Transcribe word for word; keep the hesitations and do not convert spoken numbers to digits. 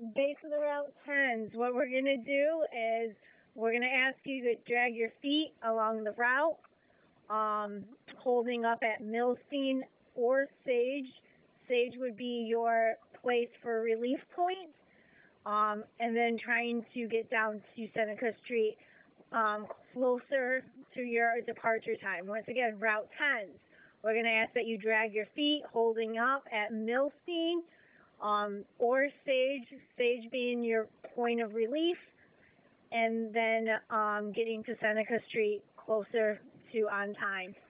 base of the Route tens, what we're going to do is we're going to ask you to drag your feet along the route, um, holding up at Milstein or Sage. Sage would be your place for relief point, um, and then trying to get down to Seneca Street um, closer to your departure time. Once again, Route tens. We're going to ask that you drag your feet holding up at Milstein um, or Sage, Sage being your point of relief, and then um, getting to Seneca Street closer to on time.